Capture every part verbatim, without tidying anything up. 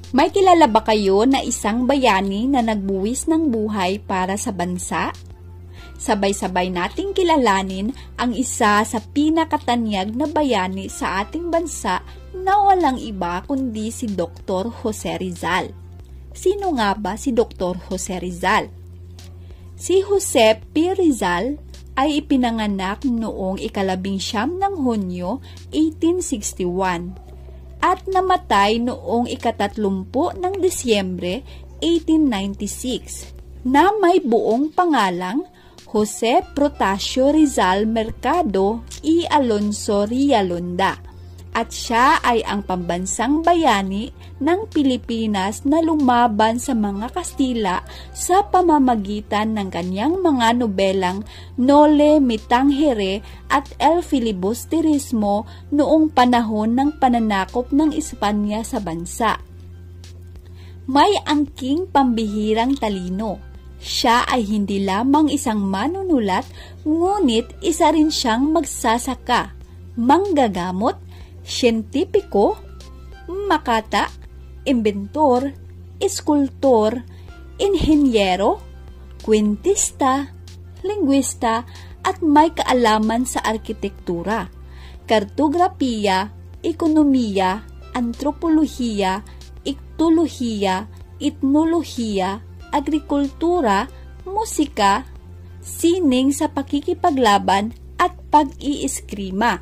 May kilala ba kayo na isang bayani na nagbuwis ng buhay para sa bansa? Sabay-sabay nating kilalanin ang isa sa pinakatanyag na bayani sa ating bansa na walang iba kundi si Doktor Jose Rizal. Sino nga ba si Doktor Jose Rizal? Si Jose P. Rizal ay ipinanganak noong ikalabing siyam ng Hunyo, eighteen sixty-one. At namatay noong ikatatlumpu ng Disyembre, eighteen ninety-six, na may buong pangalang Jose Protasio Rizal Mercado y Alonso Rialonda, at siya ay ang pambansang bayani ng Pilipinas na lumaban sa mga Kastila sa pamamagitan ng kanyang mga nobelang Noli Me Tangere at El Filibusterismo noong panahon ng pananakop ng Espanya sa bansa. May angking pambihirang talino. Siya ay hindi lamang isang manunulat, ngunit isa rin siyang magsasaka, manggagamot, siyentipiko, makata, imbentor, eskultor, inhenyero, kwentista, lingwista, at may kaalaman sa arkitektura, kartografiya, ekonomiya, antropolohiya, iktolohiya, etnolohiya, agrikultura, musika, sining sa pakikipaglaban at pag-iiskrima.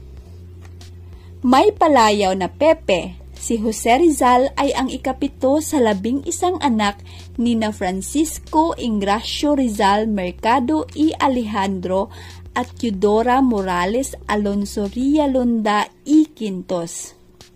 May palayaw na Pepe. Si Jose Rizal ay ang ikapito sa labing isang anak ni na Francisco Ingracio Rizal Mercado y Alejandro at Teodora Morales Alonso Rialonda y Quintos.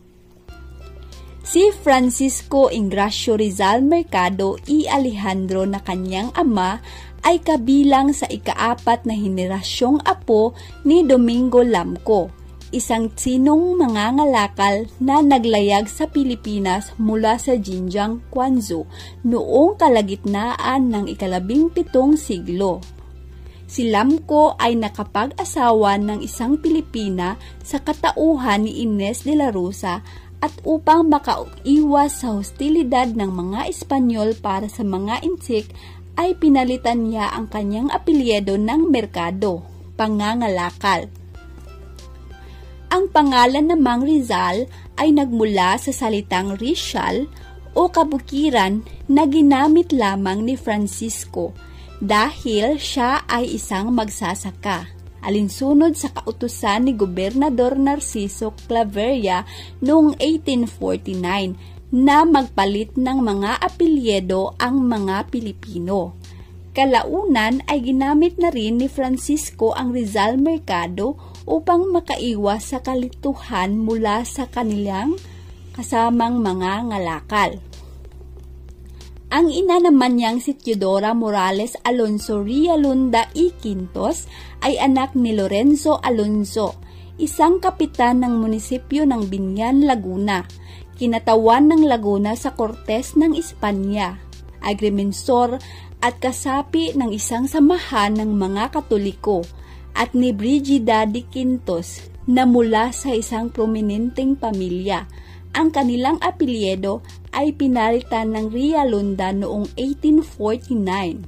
Si Francisco Ingracio Rizal Mercado y Alejandro na kanyang ama ay kabilang sa ikaapat na henerasyong apo ni Domingo Lamco, isang Tsinong mangangalakal na naglayag sa Pilipinas mula sa Jinjiang, Quanzhou noong kalagitnaan ng ikalabing pitong siglo. Si Lamco ay nakapag-asawa ng isang Pilipina sa katauhan ni Ines de la Rosa, at upang makaiwas sa hostilidad ng mga Espanyol para sa mga intsik ay pinalitan niya ang kanyang apelyido ng Mercado, pangangalakal. Ang pangalan namang Rizal ay nagmula sa salitang Rizal o kabukiran na ginamit lamang ni Francisco dahil siya ay isang magsasaka, alinsunod sa kautusan ni Gobernador Narciso Claveria noong eighteen forty-nine na magpalit ng mga apelyido ang mga Pilipino. Kalaunan ay ginamit na rin ni Francisco ang Rizal Mercado upang makaiwas sa kalituhan mula sa kanilang kasamang mga ngalakal. Ang ina naman niyang si Teodora Morales Alonso Rialonda y Quintos ay anak ni Lorenzo Alonso, isang kapitan ng munisipyo ng Binyan, Laguna, kinatawan ng Laguna sa Cortes ng Espanya, agrimensor at kasapi ng isang samahan ng mga Katoliko, at ni Brigida de Quintos na mula sa isang prominenteng pamilya. Ang kanilang apelyido ay pinalitan ng Rialonda noong eighteen forty-nine.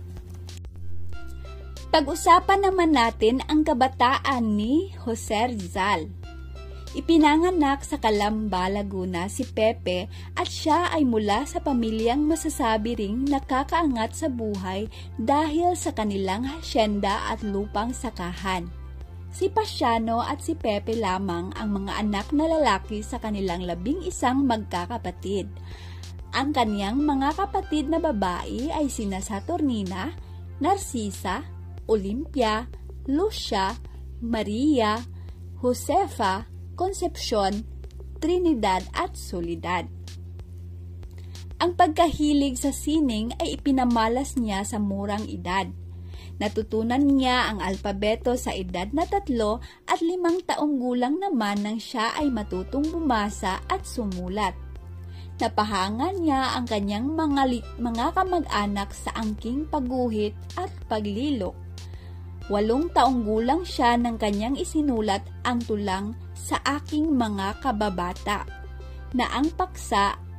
Pag-usapan naman natin ang kabataan ni Jose Rizal. Ipinanganak sa Calamba, Laguna si Pepe at siya ay mula sa pamilyang masasabi ring nakakaangat sa buhay dahil sa kanilang hasyenda at lupang sakahan. Si Pasiano at si Pepe lamang ang mga anak na lalaki sa kanilang labing isang magkakapatid. Ang kaniyang mga kapatid na babae ay sina Saturnina, Narcisa, Olympia, Lucia, Maria, Josefa, Concepcion, Trinidad at Soledad. Ang pagkahilig sa sining ay ipinamalas niya sa murang edad. Natutunan niya ang alpabeto sa edad na tatlo at limang taong gulang naman nang siya ay matutong bumasa at sumulat. Napahangan niya ang kanyang mga, mga kamag-anak sa angking pagguhit at paglilok. Walong taong gulang siya nang kanyang isinulat ang tulang Sa Aking Mga Kababata, na ang paksa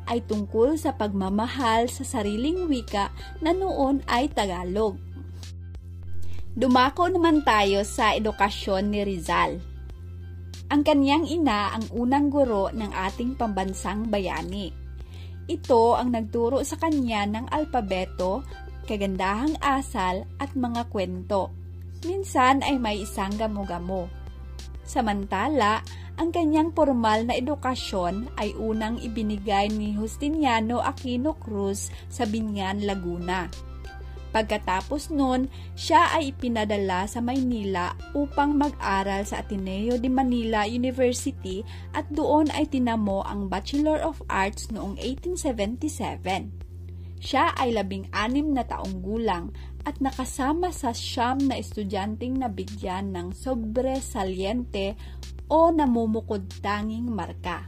ay tungkol sa pagmamahal sa sariling wika na noon ay Tagalog. Dumako naman tayo sa edukasyon ni Rizal. Ang kanyang ina ang unang guro ng ating pambansang bayani. Ito ang nagturo sa kanya ng alpabeto, kagandahang asal at mga kwento. Minsan ay may isang gamo-gamo. Samantala, ang kanyang formal na edukasyon ay unang ibinigay ni Justiniano Aquino Cruz sa Binyan, Laguna. Pagkatapos nun, siya ay ipinadala sa Maynila upang mag-aral sa Ateneo de Manila University at doon ay tinamo ang Bachelor of Arts noong eighteen seventy-seven. Siya ay labing-anim na taong gulang at nakasama sa siyam na estudyanteng nabigyan ng sobresaliente o namumukod-tanging marka.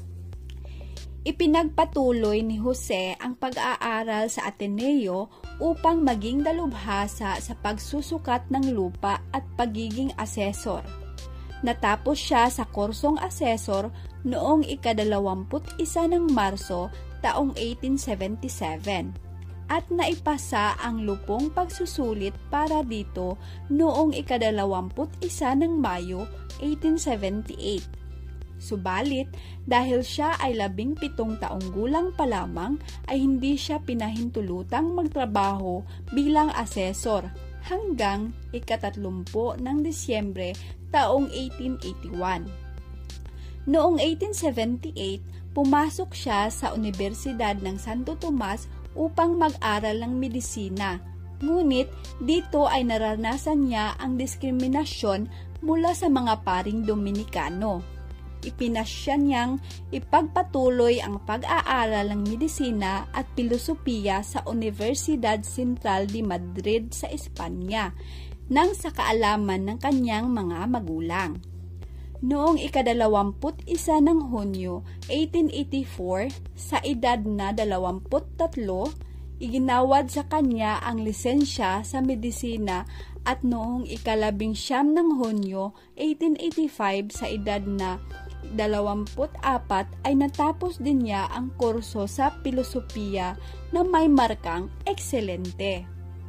Ipinagpatuloy ni Jose ang pag-aaral sa Ateneo upang maging dalubhasa sa pagsusukat ng lupa at pagiging asesor. Natapos siya sa kursong asesor noong ikadalawamput isa ng Marso taong eighteen seventy-seven at naipasa ang lupong pagsusulit para dito noong ikadalawamput isa ng Mayo eighteen seventy-eight. Subalit, dahil siya ay labing pitong taong gulang pa lamang, ay hindi siya pinahintulutang magtrabaho bilang asesor hanggang ikatatlumpo ng Disyembre taong eighteen eighty-one. Noong eighteen seventy-eight, pumasok siya sa Universidad ng Santo Tomas upang mag-aral ng medisina. Ngunit dito ay naranasan niya ang diskriminasyon mula sa mga paring Dominikano. Ipinasya niyang ipagpatuloy ang pag-aaral ng medisina at pilosopiya sa Universidad Central de Madrid sa Espanya nang sa kaalaman ng kanyang mga magulang. Noong ikadalawamput isa ng Hunyo eighteen eighty-four, sa edad na dalawamput tatlo, iginawad sa kanya ang lisensya sa medisina at noong ikalabing siyam ng Hunyo eighteen eighty-five, sa edad na dalawamput apat ay natapos din niya ang kurso sa pilosopiya na may markang ekselente.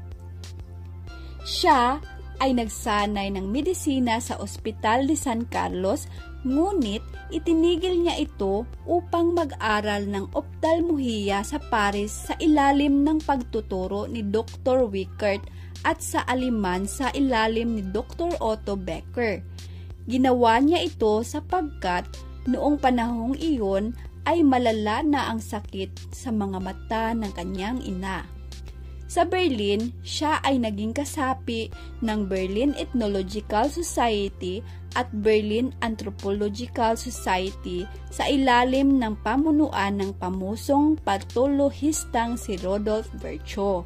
Siya ay nagsanay ng medisina sa Ospital de San Carlos, ngunit itinigil niya ito upang mag-aral ng optalmohiya sa Paris sa ilalim ng pagtuturo ni Doctor Wickert at sa Aleman sa ilalim ni Doctor Otto Becker. Ginawa niya ito sapagkat noong panahong iyon ay malala na ang sakit sa mga mata ng kanyang ina. Sa Berlin, siya ay naging kasapi ng Berlin Ethnological Society at Berlin Anthropological Society sa ilalim ng pamunuan ng pamusong patologistang si Rodolphe Virchow.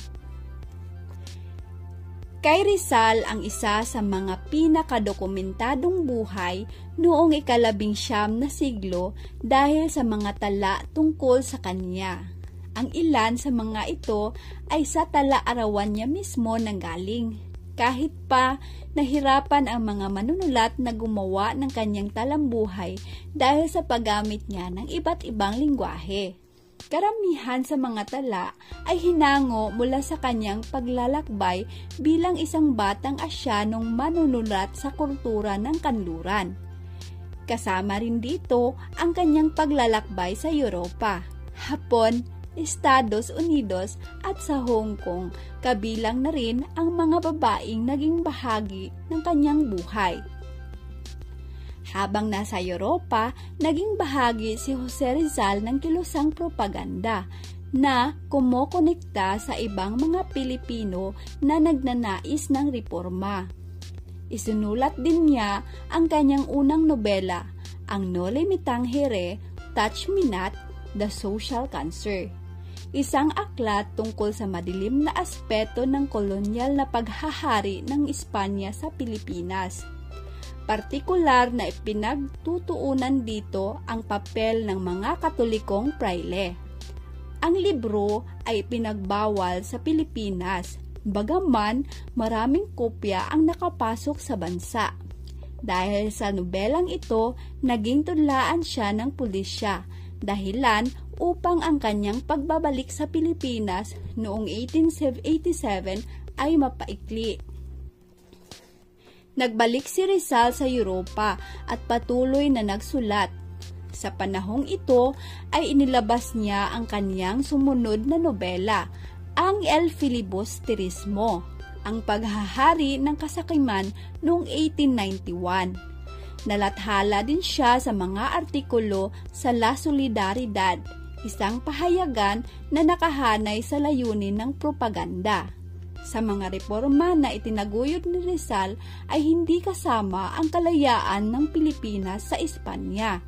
Kay Rizal ang isa sa mga pinakadokumentadong buhay noong ikalabing siyam na siglo dahil sa mga tala tungkol sa kanya. Ang ilan sa mga ito ay sa tala-arawan niya mismo nanggaling. Kahit pa nahirapan ang mga manunulat na gumawa ng kanyang talambuhay dahil sa paggamit niya ng iba't ibang lingwahe. Karamihan sa mga tala ay hinango mula sa kanyang paglalakbay bilang isang batang Asyanong manunulat sa kultura ng kanluran. Kasama rin dito ang kanyang paglalakbay sa Europa, Hapon, Estados Unidos at sa Hong Kong, kabilang na rin ang mga babaeng naging bahagi ng kanyang buhay. Habang nasa Europa, naging bahagi si Jose Rizal ng kilusang propaganda na kumokonekta sa ibang mga Pilipino na nagnanais ng reforma. Isinulat din niya ang kanyang unang nobela, ang Noli Me Tangere, Touch Me Not, The Social Cancer. Isang aklat tungkol sa madilim na aspeto ng kolonyal na paghahari ng Espanya sa Pilipinas. Partikular na ipinagtutuunan dito ang papel ng mga Katolikong prayle. Ang libro ay pinagbawal sa Pilipinas, bagaman maraming kopya ang nakapasok sa bansa. Dahil sa nobelang ito, naging tudlaan siya ng pulisya, dahilan upang ang kanyang pagbabalik sa Pilipinas noong eighteen eighty-seven ay mapaikli. Nagbalik si Rizal sa Europa at patuloy na nagsulat. Sa panahong ito ay inilabas niya ang kanyang sumunod na nobela, ang El Filibusterismo, ang paghahari ng kasakiman noong eighteen ninety-one. Nalathala din siya sa mga artikulo sa La Solidaridad, isang pahayagan na nakahanay sa layunin ng propaganda. Sa mga reforma na itinaguyod ni Rizal ay hindi kasama ang kalayaan ng Pilipinas sa Espanya.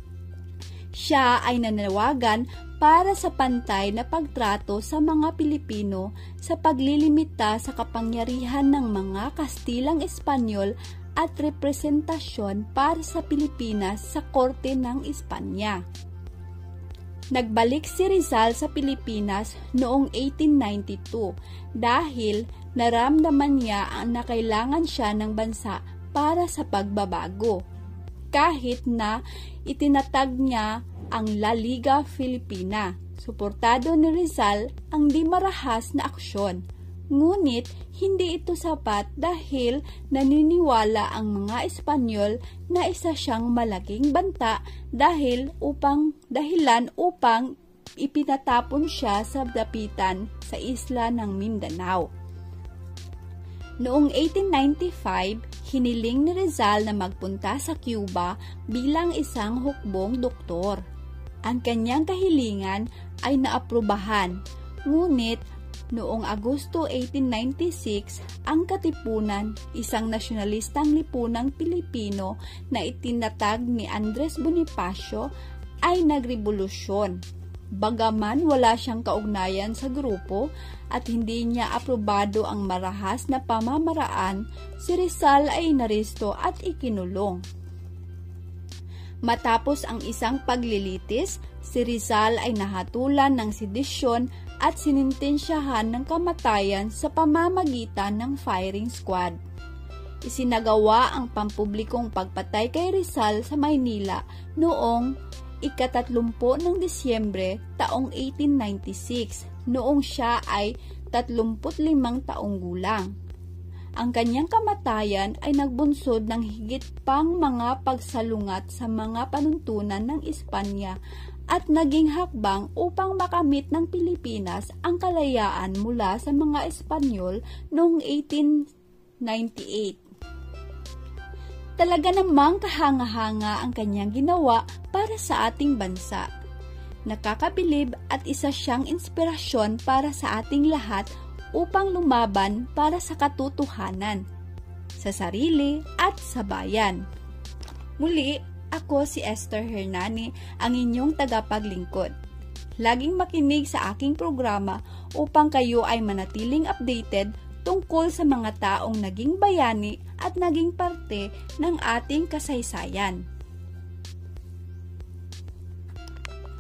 Siya ay nananawagan para sa pantay na pagtrato sa mga Pilipino sa paglilimita sa kapangyarihan ng mga Kastilang Espanyol at representasyon para sa Pilipinas sa Korte ng Espanya. Nagbalik si Rizal sa Pilipinas noong eighteen ninety-two dahil naramdaman niya na kailangan siya ng bansa para sa pagbabago. Kahit na itinatag niya ang La Liga Filipina, suportado ni Rizal ang di marahas na aksyon. Ngunit hindi ito sapat dahil naniniwala ang mga Espanyol na isa siyang malaking banta dahil upang dahilan upang ipinatapon siya sa dapitan sa isla ng Mindanao. Noong eighteen ninety-five, hiniling ni Rizal na magpunta sa Cuba bilang isang hukbong doktor. Ang kanyang kahilingan ay naaprubahan, ngunit noong Agosto eighteen ninety-six, ang Katipunan, isang nasyonalistang lipunang Pilipino na itinatag ni Andres Bonifacio, ay nagrevolusyon. Bagaman wala siyang kaugnayan sa grupo at hindi niya aprobado ang marahas na pamamaraan, si Rizal ay inaresto at ikinulong. Matapos ang isang paglilitis, si Rizal ay nahatulan ng sedisyon at sinintensyahan ng kamatayan sa pamamagitan ng firing squad. Isinagawa ang pampublikong pagpatay kay Rizal sa Maynila noong ikatatlumpo ng Disyembre taong eighteen ninety-six, noong siya ay tatlumput limang taong gulang. Ang kanyang kamatayan ay nagbunsod ng higit pang mga pagsalungat sa mga panuntunan ng Espanya at naging hakbang upang makamit ng Pilipinas ang kalayaan mula sa mga Espanyol noong eighteen ninety-eight. Talaga namang kahanga-hanga ang kanyang ginawa para sa ating bansa. Nakakabilib at isa siyang inspirasyon para sa ating lahat upang lumaban para sa katotohanan, sa sarili at sa bayan. Muli, ako si Esther Hernani, ang inyong tagapaglingkod. Laging makinig sa aking programa upang kayo ay manatiling updated tungkol sa mga taong naging bayani at naging parte ng ating kasaysayan.